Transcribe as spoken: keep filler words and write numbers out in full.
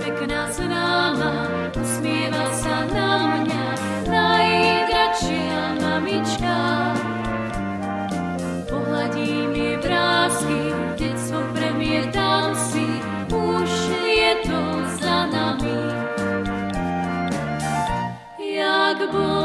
pekná známa, usmieva sa na mňa, najdračšia mamička. Pohľadím jej vrásky, detstvo premietam si, už je to za nami. Jak bol